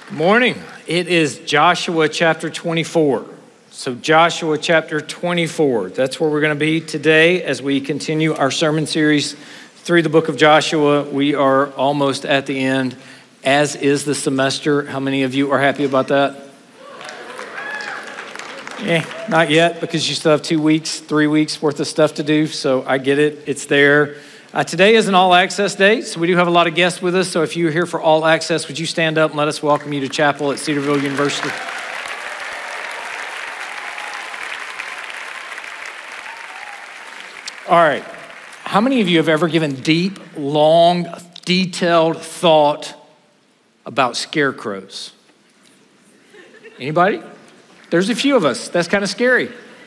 Good morning. It is Joshua chapter 24. So Joshua chapter 24, that's where we're going to be today as we continue our sermon series through the book of Joshua. We are almost at the end, as is the semester. How many of you are happy about that? Not yet, because you still have 2 weeks, 3 weeks worth of stuff to do. So I get it. It's there. Today is an all-access day, so we do have a lot of guests with us. So if you're here for all access, would you stand up and let us welcome you to chapel at Cedarville University? All right. How many of you have ever given deep, long, detailed thought about scarecrows? Anybody? There's a few of us. That's kind of scary.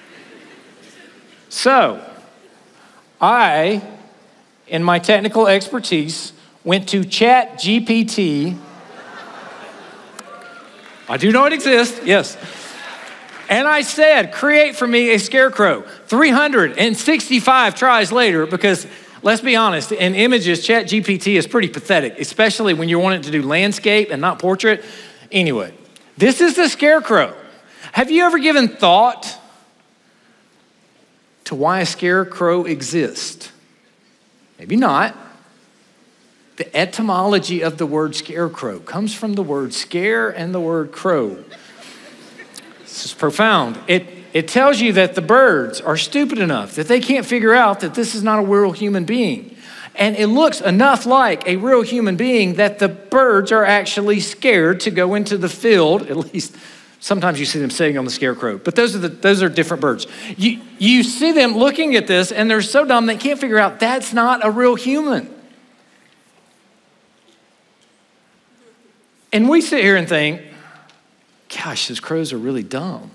So, in my technical expertise, went to ChatGPT. I do know it exists, yes. And I said, create for me a scarecrow. 365 tries later, because let's be honest, in images, ChatGPT is pretty pathetic, especially when you want it to do landscape and not portrait. Anyway, this is the scarecrow. Have you ever given thought to why a scarecrow exists? Maybe not. The etymology of the word scarecrow comes from the word scare and the word crow. This is profound. It tells you that the birds are stupid enough that they can't figure out that this is not a real human being. And it looks enough like a real human being that the birds are actually scared to go into the field. At least sometimes you see them sitting on the scarecrow, but those are different birds. You see them looking at this and they're so dumb they can't figure out that's not a real human. And we sit here and think, gosh, those crows are really dumb.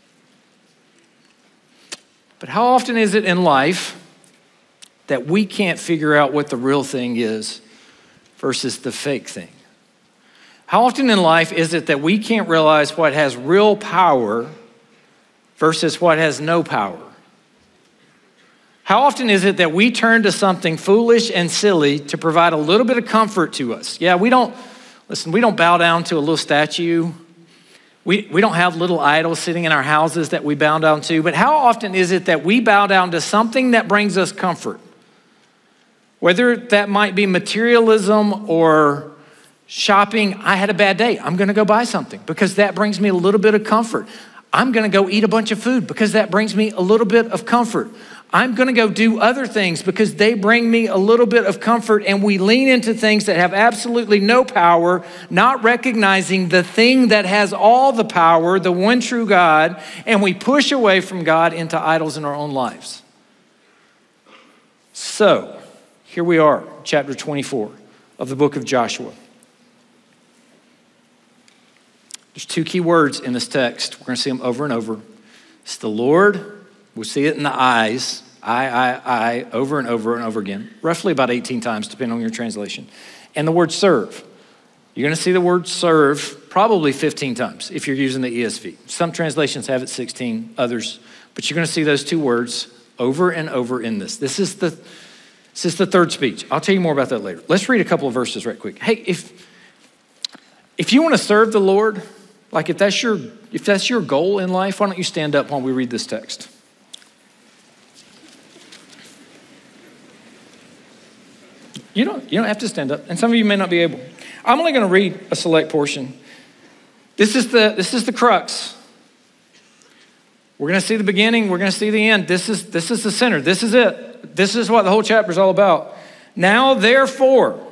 But how often is it in life that we can't figure out what the real thing is versus the fake thing? How often in life is it that we can't realize what has real power versus what has no power? How often is it that we turn to something foolish and silly to provide a little bit of comfort to us? Yeah, we don't bow down to a little statue. We don't have little idols sitting in our houses that we bow down to. But how often is it that we bow down to something that brings us comfort? Whether that might be materialism or shopping. I had a bad day. I'm going to go buy something because that brings me a little bit of comfort. I'm going to go eat a bunch of food because that brings me a little bit of comfort. I'm going to go do other things because they bring me a little bit of comfort, and we lean into things that have absolutely no power, not recognizing the thing that has all the power, the one true God, and we push away from God into idols in our own lives. So, here we are, chapter 24 of the book of Joshua. There's two key words in this text. We're going to see them over and over. It's the Lord. We'll see it in the eyes. I, over and over and over again. Roughly about 18 times, depending on your translation. And the word serve. You're going to see the word serve probably 15 times if you're using the ESV. Some translations have it 16, others. But you're going to see those two words over and over in this. This is the third speech. I'll tell you more about that later. Let's read a couple of verses right quick. Hey, if you want to serve the Lord, like if that's your goal in life, why don't you stand up while we read this text? You don't have to stand up, and some of you may not be able. I'm only going to read a select portion. This is the crux. We're going to see the beginning. We're going to see the end. This is the center. This is it. This is what the whole chapter is all about. Now, therefore,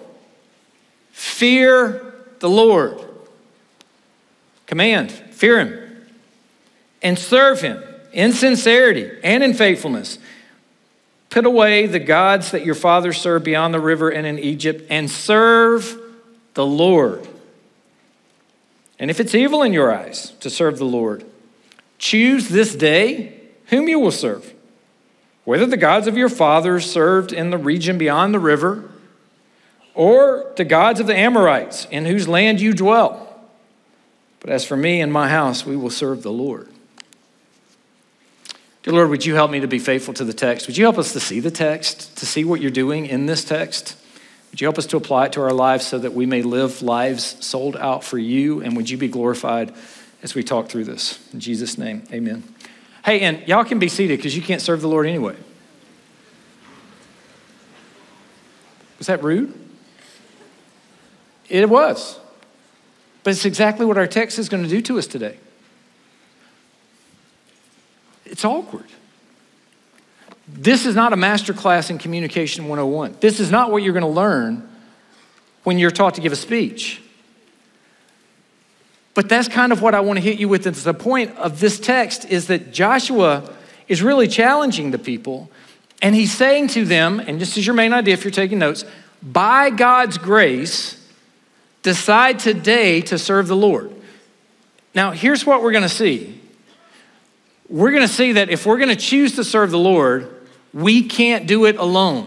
fear the Lord. Command, fear him, and serve him in sincerity and in faithfulness. Put away the gods that your fathers served beyond the river and in Egypt, and serve the Lord. And if it's evil in your eyes to serve the Lord, choose this day whom you will serve, whether the gods of your fathers served in the region beyond the river, or the gods of the Amorites in whose land you dwell. But as for me and my house, we will serve the Lord. Dear Lord, would you help me to be faithful to the text? Would you help us to see the text, to see what you're doing in this text? Would you help us to apply it to our lives so that we may live lives sold out for you? And would you be glorified as we talk through this? In Jesus' name, amen. Hey, and y'all can be seated because you can't serve the Lord anyway. Was that rude? It was. But it's exactly what our text is going to do to us today. It's awkward. This is not a master class in Communication 101. This is not what you're going to learn when you're taught to give a speech. But that's kind of what I want to hit you with. It's the point of this text is that Joshua is really challenging the people, and he's saying to them, and this is your main idea if you're taking notes, by God's grace, decide today to serve the Lord. Now, here's what we're going to see. We're going to see that if we're going to choose to serve the Lord, we can't do it alone.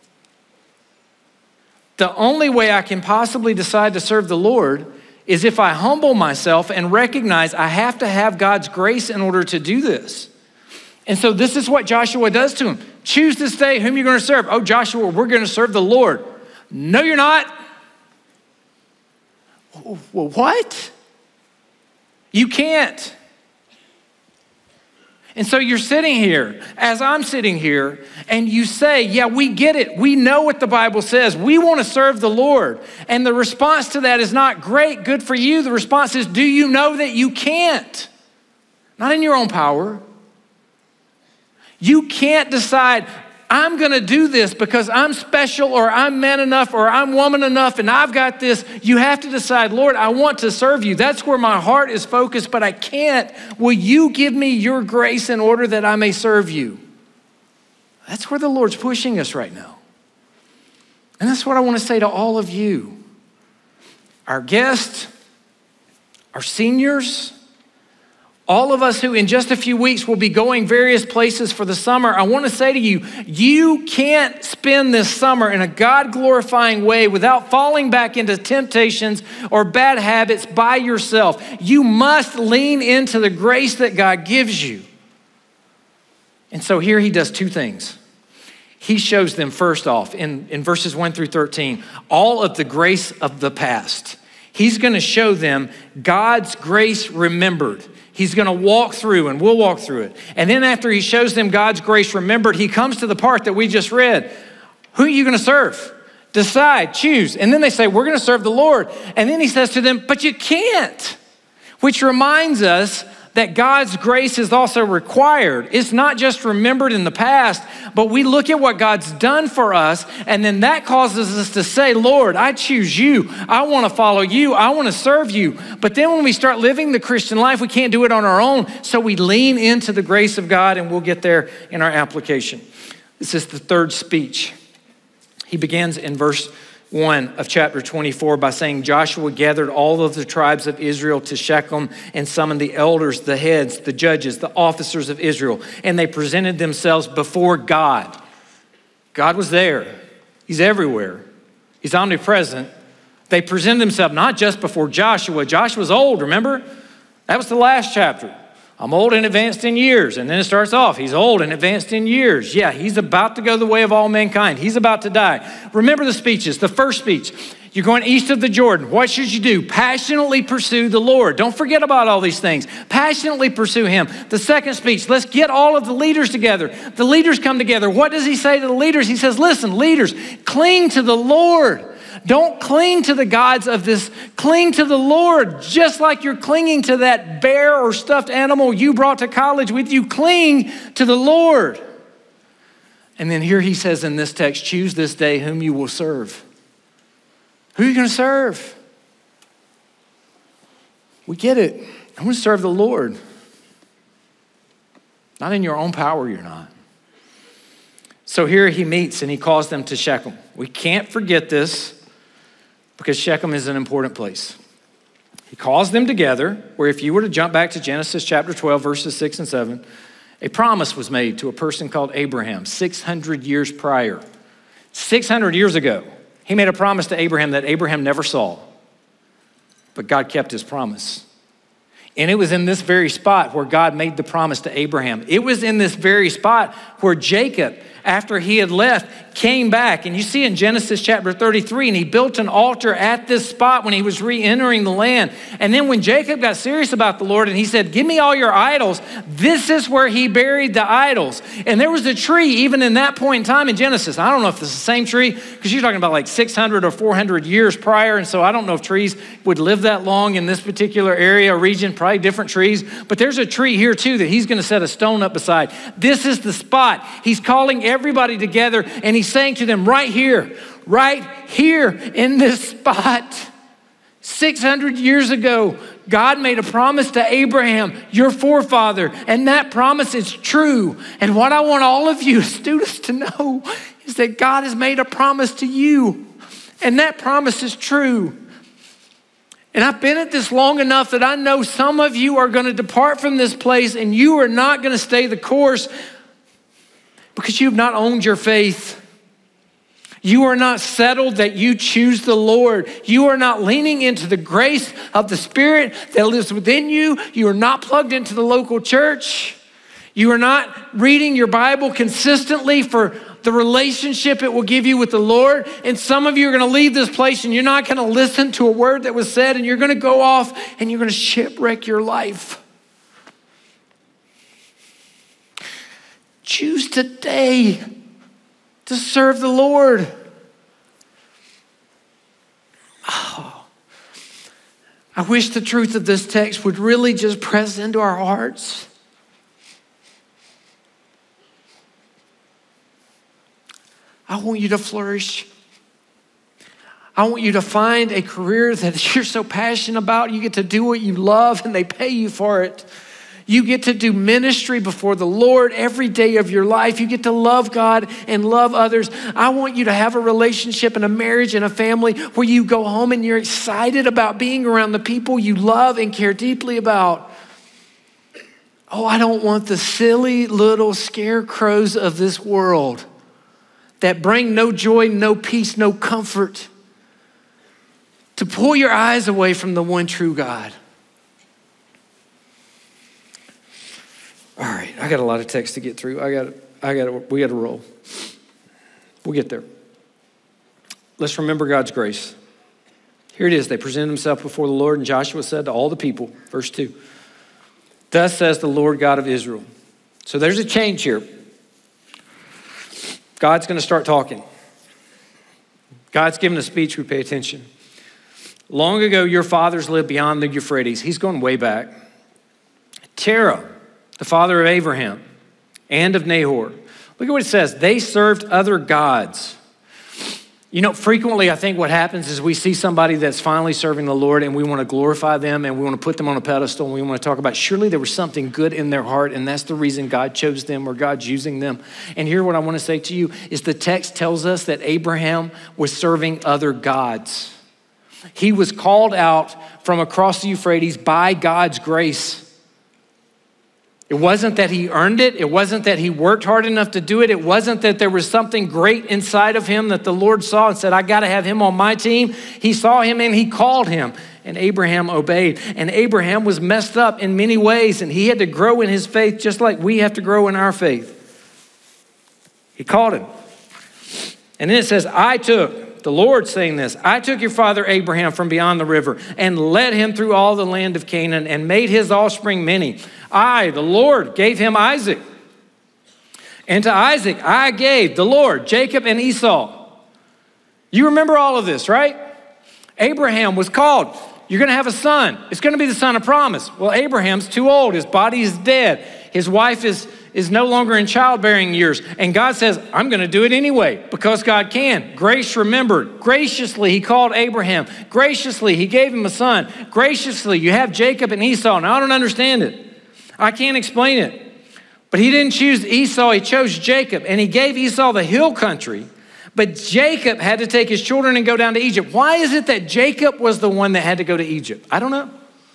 The only way I can possibly decide to serve the Lord is if I humble myself and recognize I have to have God's grace in order to do this. And so this is what Joshua does to him. Choose this day whom you're going to serve. Oh, Joshua, we're going to serve the Lord. No, you're not. Well, what? You can't. And so you're sitting here, as I'm sitting here, and you say, yeah, we get it. We know what the Bible says. We want to serve the Lord. And the response to that is not great, good for you. The response is, do you know that you can't? Not in your own power. You can't decide, I'm going to do this because I'm special or I'm man enough or I'm woman enough and I've got this. You have to decide, Lord, I want to serve you. That's where my heart is focused, but I can't. Will you give me your grace in order that I may serve you? That's where the Lord's pushing us right now. And that's what I want to say to all of you. Our guests, our seniors, all of us who in just a few weeks will be going various places for the summer, I want to say to you, you can't spend this summer in a God-glorifying way without falling back into temptations or bad habits by yourself. You must lean into the grace that God gives you. And so here he does two things. He shows them first off in verses 1 through 13, all of the grace of the past. He's going to show them God's grace remembered. He's going to walk through, and we'll walk through it. And then after he shows them God's grace remembered, he comes to the part that we just read. Who are you going to serve? Decide, choose. And then they say, we're going to serve the Lord. And then he says to them, but you can't. Which reminds us that God's grace is also required. It's not just remembered in the past, but we look at what God's done for us, and then that causes us to say, Lord, I choose you. I want to follow you. I want to serve you. But then when we start living the Christian life, we can't do it on our own, so we lean into the grace of God, and we'll get there in our application. This is the third speech. He begins in verse 1 of chapter 24 by saying, Joshua gathered all of the tribes of Israel to Shechem and summoned the elders, the heads, the judges, the officers of Israel, and they presented themselves before God. God was there. He's everywhere. He's omnipresent. They presented themselves not just before Joshua. Joshua's old, remember? That was the last chapter. I'm old and advanced in years. And then it starts off, he's old and advanced in years. Yeah, he's about to go the way of all mankind. He's about to die. Remember the speeches. The first speech, you're going east of the Jordan. What should you do? Passionately pursue the Lord. Don't forget about all these things. Passionately pursue him. The second speech, let's get all of the leaders together. The leaders come together. What does he say to the leaders? He says, listen, leaders, cling to the Lord. Don't cling to the gods of this. Cling to the Lord, just like you're clinging to that bear or stuffed animal you brought to college with you. Cling to the Lord. And then here he says in this text, choose this day whom you will serve. Who are you going to serve? We get it. I'm going to serve the Lord. Not in your own power, you're not. So here he meets and he calls them to Shechem. We can't forget this, because Shechem is an important place. He calls them together, where if you were to jump back to Genesis chapter 12, verses 6 and 7, a promise was made to a person called Abraham 600 years prior. 600 years ago, he made a promise to Abraham that Abraham never saw, but God kept his promise. And it was in this very spot where God made the promise to Abraham. It was in this very spot where Jacob, after he had left, came back. And you see in Genesis chapter 33, and he built an altar at this spot when he was re-entering the land. And then when Jacob got serious about the Lord and he said, give me all your idols, this is where he buried the idols. And there was a tree even in that point in time in Genesis. I don't know if it's the same tree, because you're talking about like 600 or 400 years prior. And so I don't know if trees would live that long in this particular area or region, probably different trees. But there's a tree here too that he's going to set a stone up beside. This is the spot. He's calling everybody together, and he's saying to them, right here in this spot, 600 years ago, God made a promise to Abraham, your forefather, and that promise is true. And what I want all of you students to know is that God has made a promise to you, and that promise is true. And I've been at this long enough that I know some of you are going to depart from this place, and you are not going to stay the course because you've not owned your faith. You are not settled that you choose the Lord. You are not leaning into the grace of the Spirit that lives within you. You are not plugged into the local church. You are not reading your Bible consistently for the relationship it will give you with the Lord. And some of you are going to leave this place and you're not going to listen to a word that was said, and you're going to go off and you're going to shipwreck your life. Choose today to serve the Lord. Oh, I wish the truth of this text would really just press into our hearts. I want you to flourish. I want you to find a career that you're so passionate about. You get to do what you love and they pay you for it. You get to do ministry before the Lord every day of your life. You get to love God and love others. I want you to have a relationship and a marriage and a family where you go home and you're excited about being around the people you love and care deeply about. Oh, I don't want the silly little scarecrows of this world that bring no joy, no peace, no comfort to pull your eyes away from the one true God. All right, I got a lot of text to get through. We got to roll. We'll get there. Let's remember God's grace. Here it is. They presented themselves before the Lord, and Joshua said to all the people, verse 2, thus says the Lord God of Israel. So there's a change here. God's going to start talking. God's given a speech. We pay attention. Long ago, your fathers lived beyond the Euphrates. He's going way back. Terah, the father of Abraham and of Nahor. Look at what it says. They served other gods. You know, frequently I think what happens is we see somebody that's finally serving the Lord and we want to glorify them and we want to put them on a pedestal and we want to talk about surely there was something good in their heart and that's the reason God chose them or God's using them. And here what I want to say to you is the text tells us that Abraham was serving other gods. He was called out from across the Euphrates by God's grace. It wasn't that he earned it. It wasn't that he worked hard enough to do it. It wasn't that there was something great inside of him that the Lord saw and said, I got to have him on my team. He saw him and he called him, and Abraham obeyed. And Abraham was messed up in many ways, and he had to grow in his faith just like we have to grow in our faith. He called him. And then it says, the Lord saying this, I took your father Abraham from beyond the river and led him through all the land of Canaan and made his offspring many. I, the Lord, gave him Isaac. And to Isaac, I gave the Lord, Jacob and Esau. You remember all of this, right? Abraham was called. You're going to have a son. It's going to be the son of promise. Well, Abraham's too old. His body is dead. His wife is no longer in childbearing years. And God says, I'm going to do it anyway because God can. Grace remembered. Graciously, he called Abraham. Graciously, he gave him a son. Graciously, you have Jacob and Esau. Now, I don't understand it. I can't explain it. But he didn't choose Esau. He chose Jacob. And he gave Esau the hill country. But Jacob had to take his children and go down to Egypt. Why is it that Jacob was the one that had to go to Egypt? I don't know.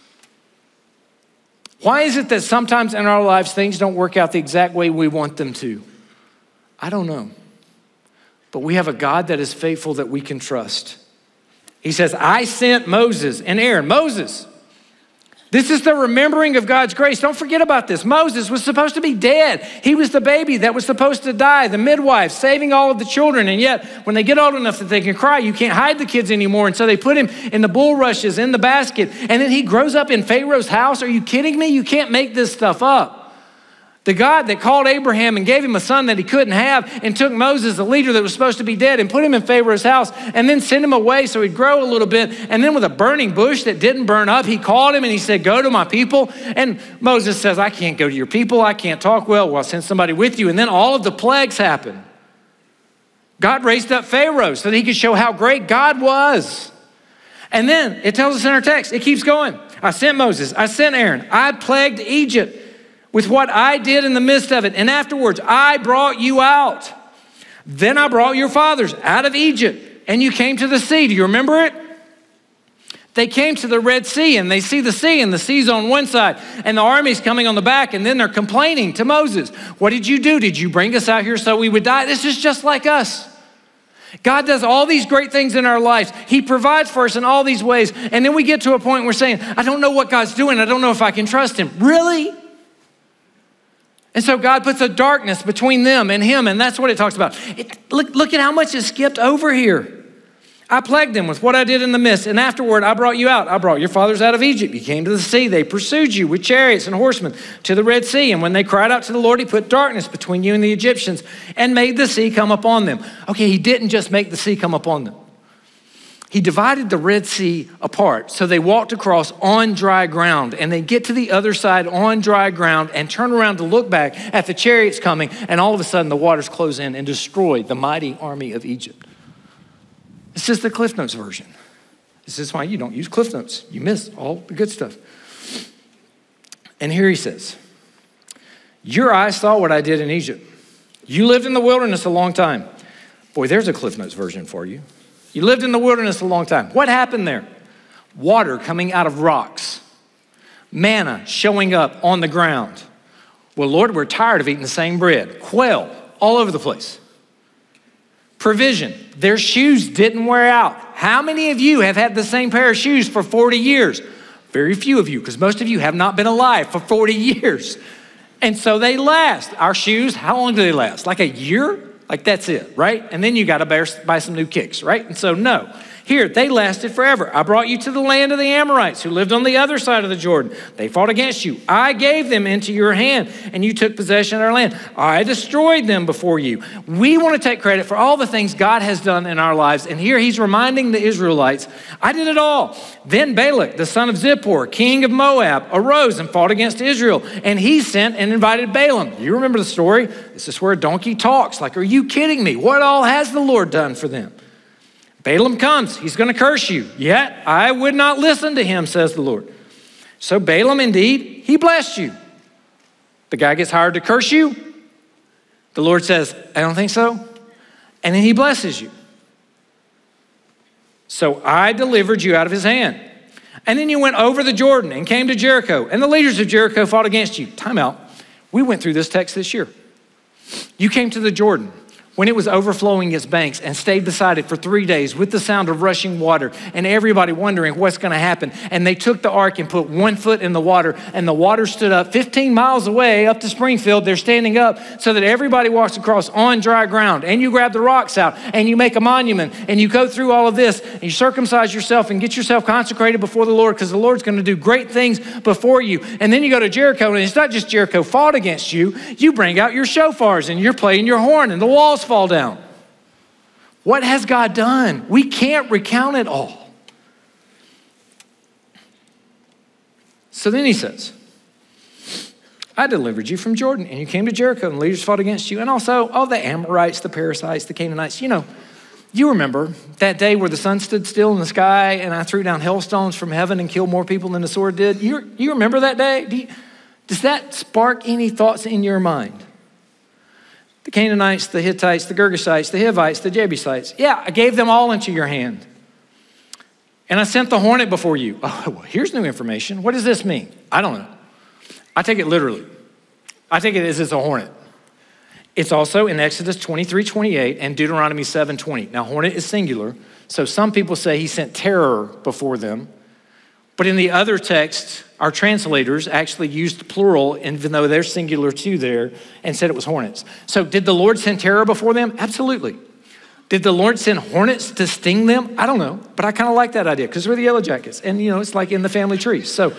Why is it that sometimes in our lives things don't work out the exact way we want them to? I don't know. But we have a God that is faithful that we can trust. He says, I sent Moses and Aaron. Moses, This is the remembering of God's grace. Don't forget about this. Moses was supposed to be dead. He was the baby that was supposed to die, the midwife, saving all of the children. And yet, when they get old enough that they can cry, you can't hide the kids anymore. And so they put him in the bulrushes, in the basket. And then he grows up in Pharaoh's house. Are you kidding me? You can't make this stuff up. The God that called Abraham and gave him a son that he couldn't have and took Moses, the leader that was supposed to be dead, and put him in Pharaoh's house and then sent him away so he'd grow a little bit. And then with a burning bush that didn't burn up, he called him and he said, go to my people. And Moses says, I can't go to your people. I can't talk well. Well, I'll send somebody with you. And then all of the plagues happen. God raised up Pharaoh so that he could show how great God was. And then it tells us in our text, it keeps going. I sent Moses, I sent Aaron, I plagued Egypt with what I did in the midst of it. And afterwards, I brought you out. Then I brought your fathers out of Egypt, and you came to the sea. Do you remember it? They came to the Red Sea, and they see the sea, and the sea's on one side, and the army's coming on the back, and then they're complaining to Moses. What did you do? Did you bring us out here so we would die? This is just like us. God does all these great things in our lives. He provides for us in all these ways. And then we get to a point where we're saying, I don't know what God's doing. I don't know if I can trust him. Really? And so God puts a darkness between them and him, and that's what it talks about. Look at how much is skipped over here. I plagued them with what I did in the midst, and afterward I brought you out. I brought your fathers out of Egypt. You came to the sea. They pursued you with chariots and horsemen to the Red Sea. And when they cried out to the Lord, he put darkness between you and the Egyptians and made the sea come upon them. Okay, he didn't just make the sea come upon them. He divided the Red Sea apart. So they walked across on dry ground, and they get to the other side on dry ground and turn around to look back at the chariots coming. And all of a sudden the waters close in and destroy the mighty army of Egypt. This is the Cliff Notes version. This is why you don't use Cliff Notes. You miss all the good stuff. And here he says, your eyes saw what I did in Egypt. You lived in the wilderness a long time. Boy, there's a Cliff Notes version for you. You lived in the wilderness a long time. What happened there? Water coming out of rocks. Manna showing up on the ground. Well, Lord, we're tired of eating the same bread. Quail all over the place. Provision. Their shoes didn't wear out. How many of you have had the same pair of shoes for 40 years? Very few of you, because most of you have not been alive for 40 years. And so they last. Our shoes, how long do they last? Like a year? Like that's it, right? And then you got to buy some new kicks, right? And so no. Here, they lasted forever. I brought you to the land of the Amorites who lived on the other side of the Jordan. They fought against you. I gave them into your hand, and you took possession of their land. I destroyed them before you. We want to take credit for all the things God has done in our lives. And here he's reminding the Israelites, I did it all. Then Balak, the son of Zippor, king of Moab, arose and fought against Israel. And he sent and invited Balaam. You remember the story? This is where a donkey talks. Like, are you kidding me? What all has the Lord done for them? Balaam comes, he's going to curse you. Yet I would not listen to him, says the Lord. So Balaam, indeed, he blessed you. The guy gets hired to curse you. The Lord says, I don't think so. And then he blesses you. So I delivered you out of his hand. And then you went over the Jordan and came to Jericho. And the leaders of Jericho fought against you. Time out. We went through this text this year. You came to the Jordan when it was overflowing its banks and stayed beside it for 3 days with the sound of rushing water and everybody wondering what's going to happen. And they took the ark and put 1 foot in the water, and the water stood up 15 miles away up to Springfield. They're standing up so that everybody walks across on dry ground. And you grab the rocks out and you make a monument and you go through all of this and you circumcise yourself and get yourself consecrated before the Lord, because the Lord's going to do great things before you. And then you go to Jericho, and it's not just Jericho fought against you. You bring out your shofars and you're playing your horn and the walls fall down. What has God done? We can't recount it all. So then he says, I delivered you from Jordan, and you came to Jericho, and the leaders fought against you, and also all the Amorites, the Perizzites, the Canaanites. You remember that day where the sun stood still in the sky and I threw down hailstones from heaven and killed more people than the sword did? You remember that day? Does that spark any thoughts in your mind? The Canaanites, the Hittites, the Girgashites, the Hivites, the Jebusites. Yeah, I gave them all into your hand. And I sent the hornet before you. Oh, well, here's new information. What does this mean? I don't know. I take it literally. I take it as it's a hornet. It's also in Exodus 23:28 and Deuteronomy 7:20. Now, hornet is singular, so some people say he sent terror before them. But in the other text, our translators actually used plural, even though there's singular too there, and said it was hornets. So did the Lord send terror before them? Absolutely. Did the Lord send hornets to sting them? I don't know, but I kind of like that idea because we're the Yellow Jackets. And, it's like in the family tree. So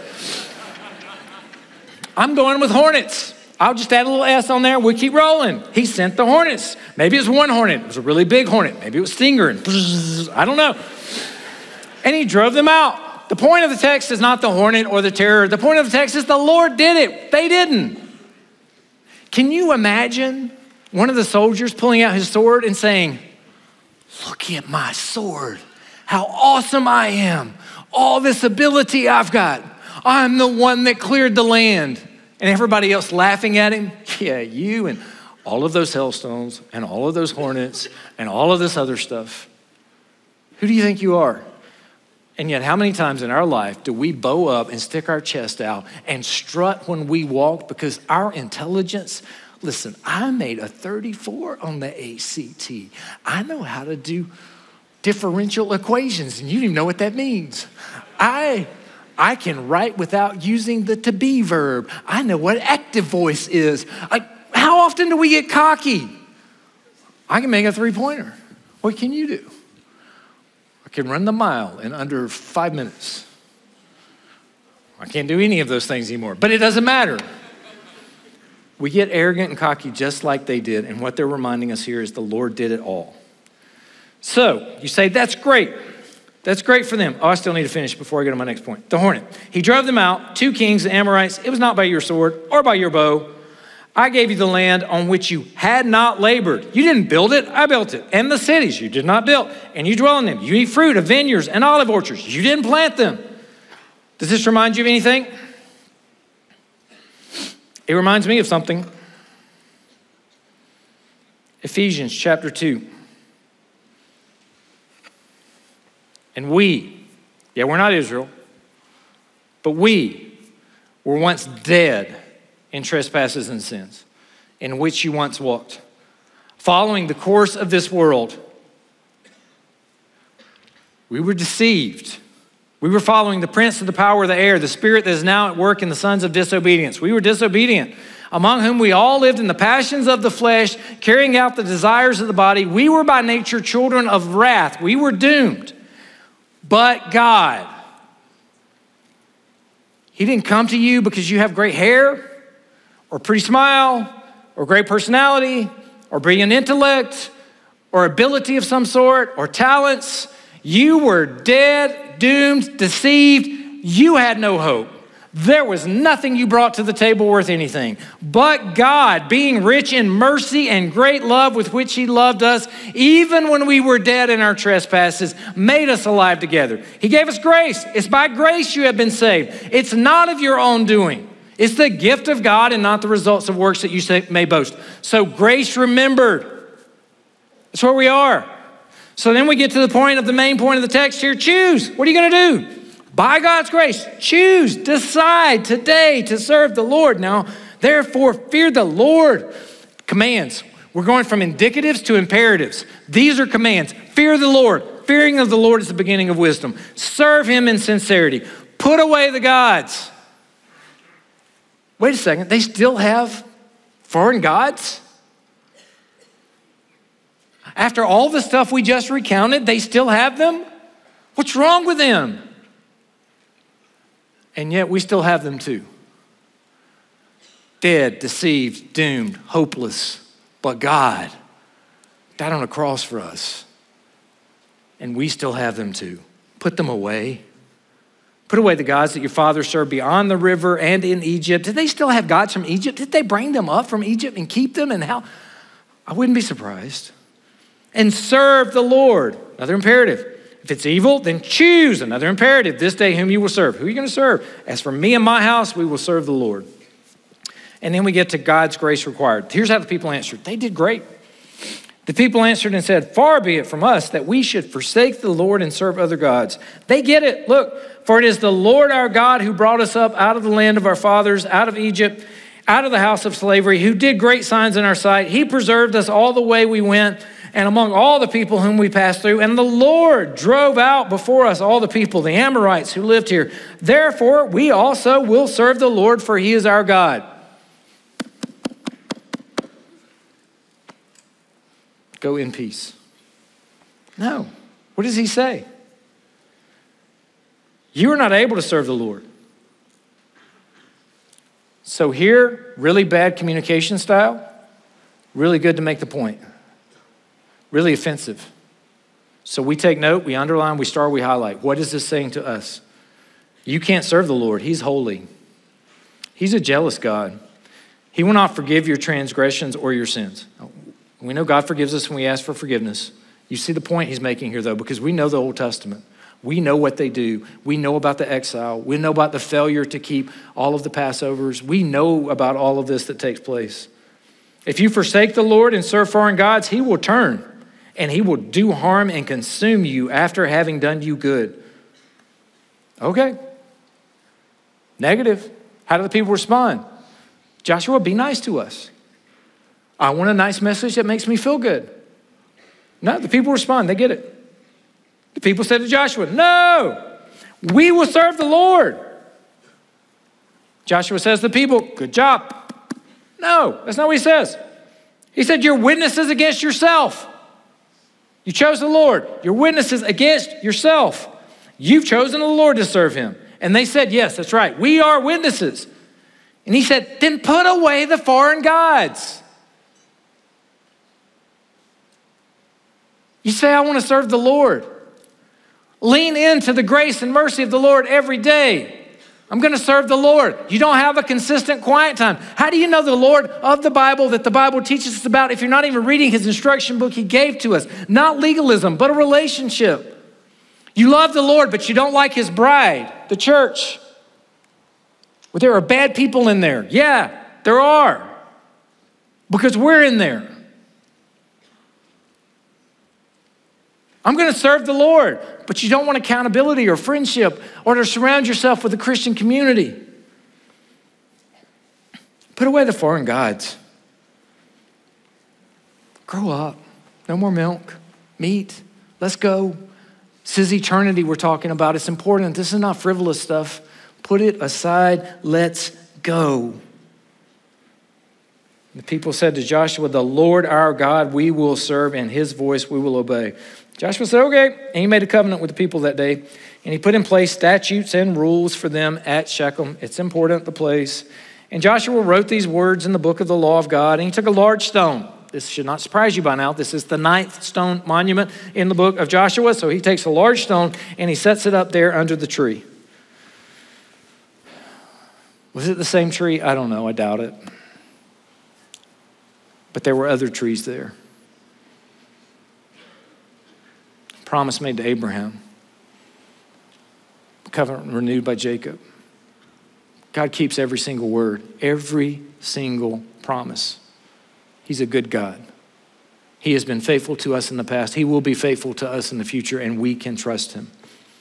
I'm going with hornets. I'll just add a little S on there. We'll keep rolling. He sent the hornets. Maybe it was one hornet. It was a really big hornet. Maybe it was stinger. And I don't know. And he drove them out. The point of the text is not the hornet or the terror. The point of the text is the Lord did it. They didn't. Can you imagine one of the soldiers pulling out his sword and saying, look at my sword, how awesome I am, all this ability I've got. I'm the one that cleared the land. And everybody else laughing at him. Yeah, you and all of those hailstones and all of those hornets and all of this other stuff. Who do you think you are? And yet, how many times in our life do we bow up and stick our chest out and strut when we walk because our intelligence, listen, I made a 34 on the ACT. I know how to do differential equations, and you don't even know what that means. I can write without using the to be verb. I know what active voice is. How often do we get cocky? I can make a three-pointer. What can you do? I can run the mile in under 5 minutes. I can't do any of those things anymore, but it doesn't matter. We get arrogant and cocky just like they did, and what they're reminding us here is the Lord did it all. So you say, that's great. That's great for them. Oh, I still need to finish before I get to my next point. The hornet. He drove them out, 2 kings, the Amorites. It was not by your sword or by your bow. I gave you the land on which you had not labored. You didn't build it, I built it. And the cities you did not build, and you dwell in them. You eat fruit of vineyards and olive orchards. You didn't plant them. Does this remind you of anything? It reminds me of something. Ephesians chapter 2. And we, we're not Israel, but we were once dead in trespasses and sins, in which you once walked, following the course of this world. We were deceived. We were following the prince of the power of the air, the spirit that is now at work in the sons of disobedience. We were disobedient, among whom we all lived in the passions of the flesh, carrying out the desires of the body. We were by nature children of wrath. We were doomed. But God, He didn't come to you because you have great hair or pretty smile or great personality or brilliant intellect or ability of some sort or talents. You were dead, doomed, deceived. You had no hope. There was nothing you brought to the table worth anything. But God, being rich in mercy and great love with which He loved us, even when we were dead in our trespasses, made us alive together. He gave us grace. It's by grace you have been saved. It's not of your own doing. It's the gift of God and not the results of works that you may boast. So grace remembered. That's where we are. So then we get to the point of the main point of the text here. Choose. What are you going to do? By God's grace, choose, decide today to serve the Lord. Now, therefore, fear the Lord. Commands. We're going from indicatives to imperatives. These are commands. Fear the Lord. Fearing of the Lord is the beginning of wisdom. Serve Him in sincerity. Put away the gods. Wait a second. They still have foreign gods? After all the stuff we just recounted, they still have them? What's wrong with them? And yet we still have them too. Dead, deceived, doomed, hopeless. But God died on a cross for us. And we still have them too. Put them away. Put away the gods that your fathers served beyond the river and in Egypt. Did they still have gods from Egypt? Did they bring them up from Egypt and keep them? And how? I wouldn't be surprised. And serve the Lord. Another imperative. If it's evil, then choose. Another imperative. This day whom you will serve. Who are you going to serve? As for me and my house, we will serve the Lord. And then we get to God's grace required. Here's how the people answered. They did great. The people answered and said, far be it from us that we should forsake the Lord and serve other gods. They get it. Look, for it is the Lord our God who brought us up out of the land of our fathers, out of Egypt, out of the house of slavery, who did great signs in our sight. He preserved us all the way we went. and among all the people whom we passed through. And the Lord drove out before us all the people, the Amorites who lived here. Therefore, we also will serve the Lord, for he is our God. Go in peace. No. What does he say? You are not able to serve the Lord. So here, really bad communication style, really good to make the point. Really offensive. So we take note, we underline, we star, we highlight. What is this saying to us? You can't serve the Lord. He's holy. He's a jealous God. He will not forgive your transgressions or your sins. We know God forgives us when we ask for forgiveness. You see the point he's making here, though, because we know the Old Testament. We know what they do. We know about the exile. We know about the failure to keep all of the Passovers. We know about all of this that takes place. If you forsake the Lord and serve foreign gods, he will turn and he will do harm and consume you after having done you good. Okay. Negative. How do the people respond? Joshua, be nice to us. I want a nice message that makes me feel good. No, the people respond. They get it. The people said to Joshua, no, we will serve the Lord. Joshua says to the people, good job. No, that's not what he says. He said, you're witnesses against yourself. You chose the Lord. You're witnesses against yourself. You've chosen the Lord to serve him. And they said, yes, that's right. We are witnesses. And he said, then put away the foreign gods. You say, I want to serve the Lord. Lean into the grace and mercy of the Lord every day. I'm going to serve the Lord. You don't have a consistent quiet time. How do you know the Lord of the Bible that the Bible teaches us about if you're not even reading his instruction book he gave to us? Not legalism, but a relationship. You love the Lord, but you don't like his bride, the church. Well, there are bad people in there. Yeah, there are. Because we're in there. I'm going to serve the Lord, but you don't want accountability or friendship or to surround yourself with a Christian community. Put away the foreign gods. Grow up. No more milk, meat. Let's go. This is eternity we're talking about. It's important. This is not frivolous stuff. Put it aside. Let's go. The people said to Joshua, the Lord our God we will serve, and his voice we will obey. Joshua said, okay. And he made a covenant with the people that day. And he put in place statutes and rules for them at Shechem. It's important, the place. And Joshua wrote these words in the book of the law of God. And he took a large stone. This should not surprise you by now. This is the 9th stone monument in the book of Joshua. So he takes a large stone and he sets it up there under the tree. Was it the same tree? I don't know. I doubt it. But there were other trees there. Promise made to Abraham. Covenant renewed by Jacob. God keeps every single word, every single promise. He's a good God. He has been faithful to us in the past. He will be faithful to us in the future, and we can trust him.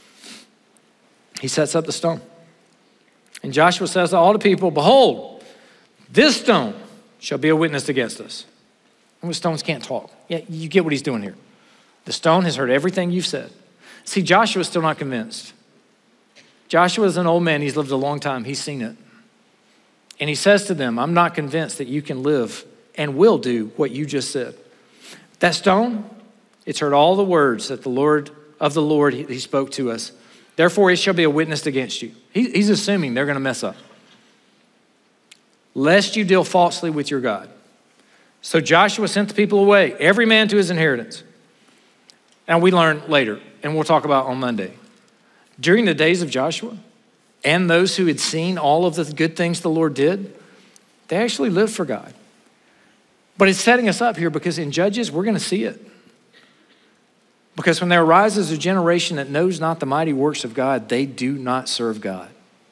He sets up the stone. And Joshua says to all the people, behold, this stone shall be a witness against us. And stones can't talk. Yeah, you get what he's doing here. The stone has heard everything you've said. See, Joshua's still not convinced. Joshua is an old man. He's lived a long time. He's seen it. And he says to them, I'm not convinced that you can live and will do what you just said. That stone, it's heard all the words that the Lord he spoke to us. Therefore, it shall be a witness against you. He's assuming they're going to mess up. Lest you deal falsely with your God. So Joshua sent the people away, every man to his inheritance. And we learn later, and we'll talk about on Monday. During the days of Joshua and those who had seen all of the good things the Lord did, they actually lived for God. But it's setting us up here because in Judges, we're going to see it. Because when there arises a generation that knows not the mighty works of God, they do not serve God.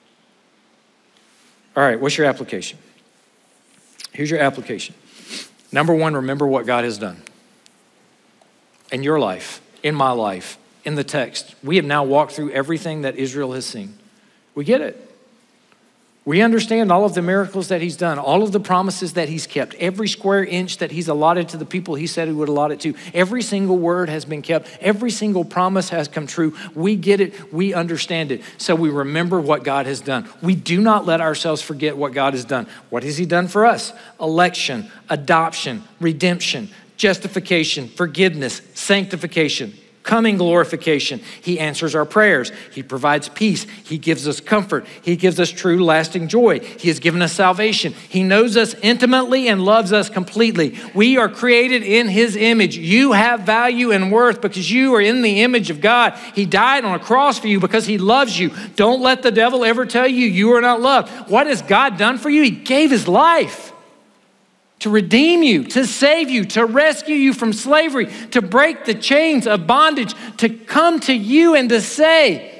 All right, what's your application? Here's your application. Number one, remember what God has done in your life, in my life, in the text. We have now walked through everything that Israel has seen. We get it. We understand all of the miracles that he's done, all of the promises that he's kept, every square inch that he's allotted to the people he said he would allot it to. Every single word has been kept. Every single promise has come true. We get it. We understand it. So we remember what God has done. We do not let ourselves forget what God has done. What has he done for us? Election, adoption, redemption, justification, forgiveness, sanctification, coming glorification. He answers our prayers. He provides peace. He gives us comfort. He gives us true lasting joy. He has given us salvation. He knows us intimately and loves us completely. We are created in his image. You have value and worth because you are in the image of God. He died on a cross for you because he loves you. Don't let the devil ever tell you you are not loved. What has God done for you? He gave his life to redeem you, to save you, to rescue you from slavery, to break the chains of bondage, to come to you and to say,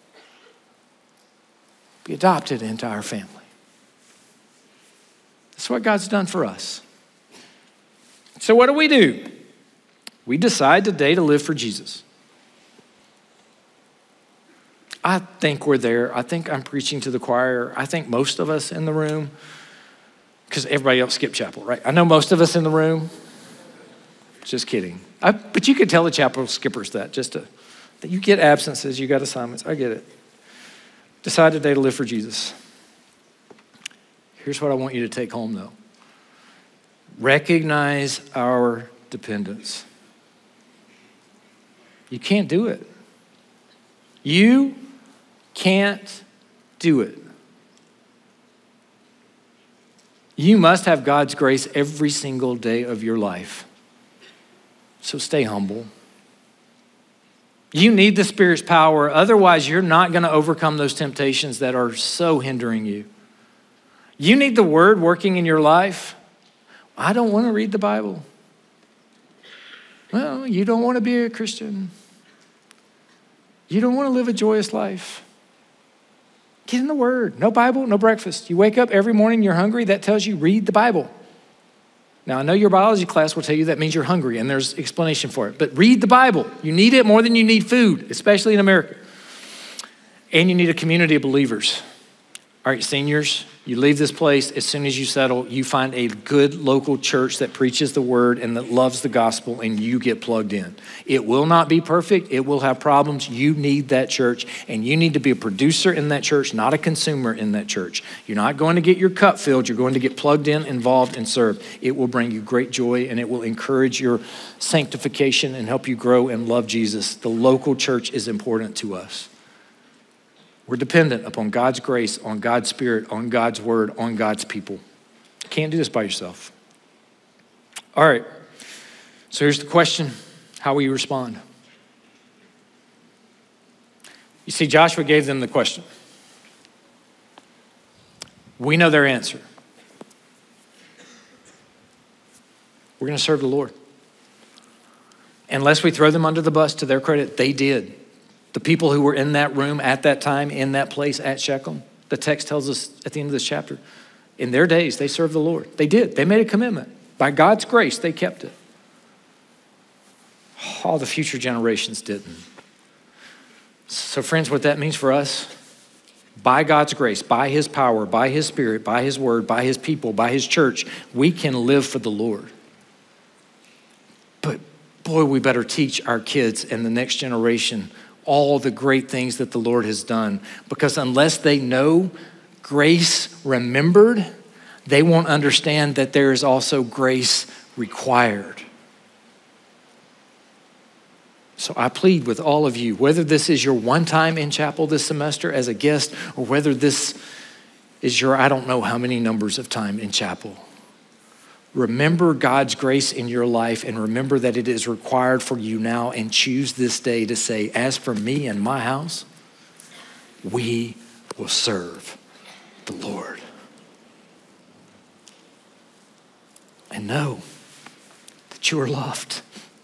be adopted into our family. That's what God's done for us. So what do? We decide today to live for Jesus. I think we're there. I think I'm preaching to the choir. I think most of us in the room, because everybody else skipped chapel, right? I know most of us in the room. Just kidding. But you could tell the chapel skippers that you get absences, you got assignments. I get it. Decide today to live for Jesus. Here's what I want you to take home, though. Recognize our dependence. You can't do it. You can't do it. You must have God's grace every single day of your life. So stay humble. You need the Spirit's power. Otherwise, you're not going to overcome those temptations that are so hindering you. You need the Word working in your life. I don't want to read the Bible. Well, you don't want to be a Christian. You don't want to live a joyous life. Get in the Word. No Bible, no breakfast. You wake up every morning, you're hungry. That tells you read the Bible. Now, I know your biology class will tell you that means you're hungry, and there's explanation for it. But read the Bible. You need it more than you need food, especially in America. And you need a community of believers. All right, seniors, you leave this place. As soon as you settle, you find a good local church that preaches the word and that loves the gospel, and you get plugged in. It will not be perfect. It will have problems. You need that church, and you need to be a producer in that church, not a consumer in that church. You're not going to get your cup filled. You're going to get plugged in, involved, and served. It will bring you great joy, and it will encourage your sanctification and help you grow and love Jesus. The local church is important to us. We're dependent upon God's grace, on God's Spirit, on God's word, on God's people. You can't do this by yourself. All right, so here's the question. How will you respond? You see, Joshua gave them the question. We know their answer. We're going to serve the Lord. Unless we throw them under the bus, to their credit, they did. The people who were in that room at that time, in that place at Shechem, the text tells us at the end of this chapter, in their days, they served the Lord. They did. They made a commitment. By God's grace, they kept it. All the future generations didn't. So friends, what that means for us, by God's grace, by his power, by his Spirit, by his word, by his people, by his church, we can live for the Lord. But boy, we better teach our kids and the next generation all the great things that the Lord has done, because unless they know grace remembered, they won't understand that there is also grace required. So I plead with all of you, whether this is your one time in chapel this semester as a guest, or whether this is your I don't know how many numbers of time in chapel, remember God's grace in your life and remember that it is required for you now, and choose this day to say, as for me and my house, we will serve the Lord. And know that you are loved.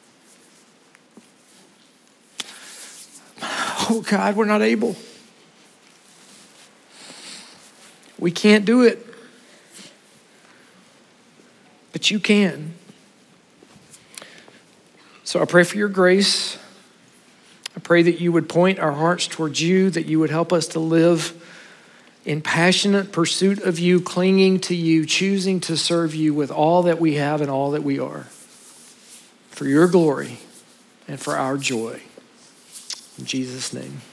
Oh God, we're not able. We can't do it. But you can. So I pray for your grace. I pray that you would point our hearts towards you, that you would help us to live in passionate pursuit of you, clinging to you, choosing to serve you with all that we have and all that we are, for your glory and for our joy. In Jesus' name.